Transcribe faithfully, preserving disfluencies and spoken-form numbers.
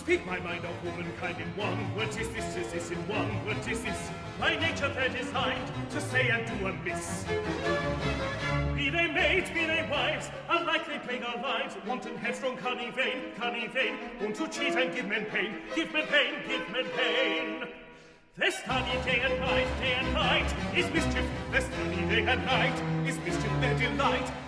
speak my mind of womankind in one word, is this, is this, in one word, is this. By nature they're designed to say and do amiss. Be they maids, be they wives, alike they plague our lives. Wanton, headstrong, cunning, vain, cunning, vain, want to cheat and give men pain, give men pain, give men pain. They study day and night, day and night, is mischief. They study day and night, is mischief their delight.